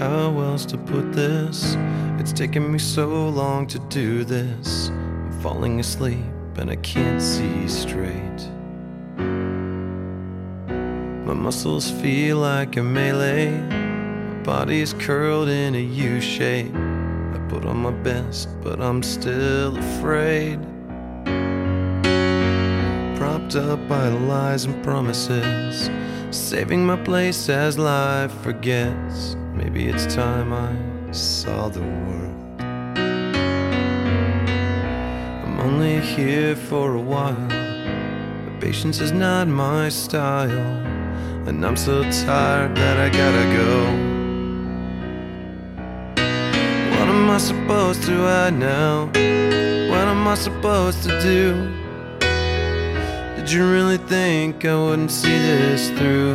how else to put this. It's taken me so long to do this. I'm falling asleep and I can't see straight. My muscles feel like a melee. My body's curled in a U shape. I put on my best, but I'm still afraid. Propped up by lies and promises, saving my place as life forgets. Maybe it's time I saw the world. I'm only here for a while, but patience is not my style. And I'm so tired that I gotta go. What am I supposed to hide now? What am I supposed to do? Did you really think I wouldn't see this through?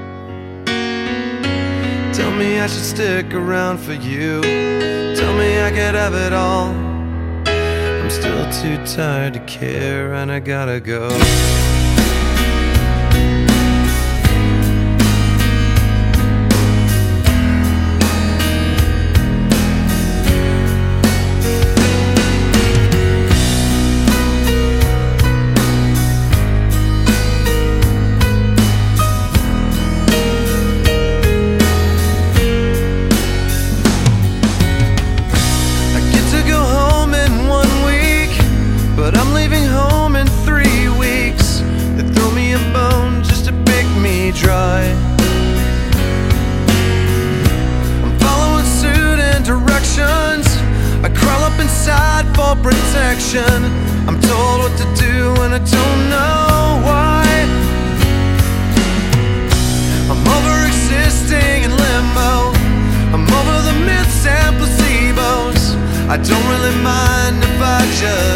Tell me I should stick around for you. Tell me I could have it all. I'm still too tired to care and I gotta go. Dry. I'm following suit and directions. I crawl up inside for protection. I'm told what to do and I don't know why. I'm over existing in limbo. I'm over the myths and placebos. I don't really mind if I just